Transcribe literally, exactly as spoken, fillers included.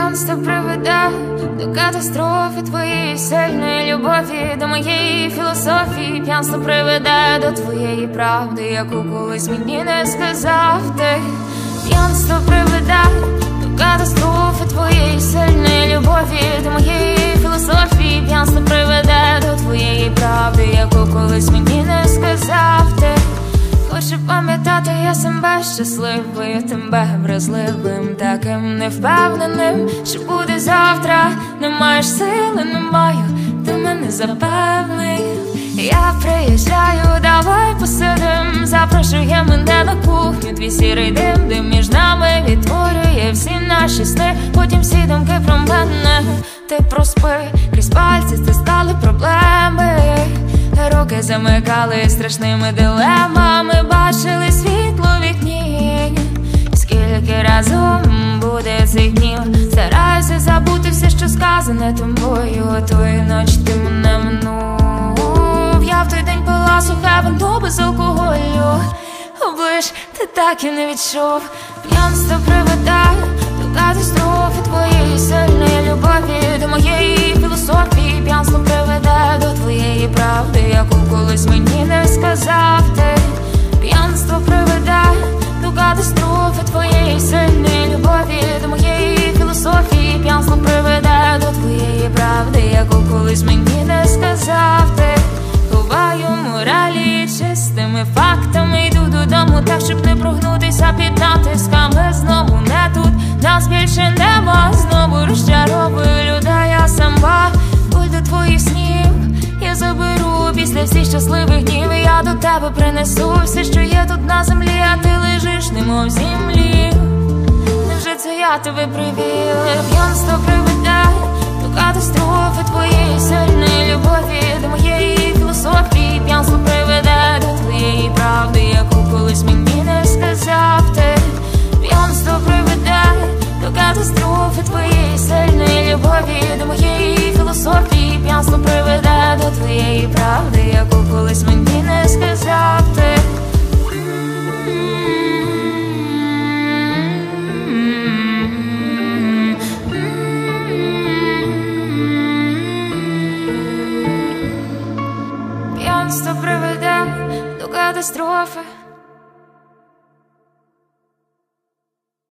П'янство приведе до катастрофи твоєї сильної любові, до моєї філософії. П'янство приведе до твоєї правди, яку колись мені не сказав ти. П'янство приведе до катастрофи твоєї сильної любові, до моєї філософії. П'янство приведе до твоєї правди, яку колись мені не сказав ти. Хочу пам'ятати я себе щасливою, тебе вразливим, таким невпевненим, що буде завтра. Не маєш сили, не маю, ти мене запевнив. Я приїжджаю, давай посидим, запрошує мене на кухню, твій сірий дим, дим між нами відтворює всі наші сни. Потім всі думки про мене, ти проспи, крізь пальці це стали проблеми. Руки замикали страшними дилемами, бачили світло в вікні. Скільки разом буде цих днів, стараюся забути все, що сказане тобою. Тої ночі ти мене минув, я в той день пила сухе вино без алкоголю. Оближ, ти так і не відчув. П'янство приведе до катастрофи твоєї сильної любові, до моєї філософії. П'янство приведе до твоєї правди, яку колись мені не сказав ти. П'янство приведе до катастрофи твоєї сильної любові, до моєї філософії. П'янство приведе до твоєї правди, яку колись мені не сказав ти. Ховаю моралі чистими фактами, йду додому так, щоб не прогнутися під натисками. Знову не тут, нас більше нема, знову розчаровую людей, я сама. Пуль до твоїх снів я заберу після всіх щасливих днів. І я до тебе принесу все, що є тут на землі, а ти лежиш немов в землі. Невже це я тебе привів? П'янство приведе до катастрофи твоєї сильної любові, до моєї філософії. П'янство приведе до твоєї правди, яку колись мені не сказав ти. П'янство приведе до катастрофи твоєї сильної любові, до моєї філософії. П'янство приведе до твоєї правди, яку колись мені не сказав ти. П'янство приведе до катастрофи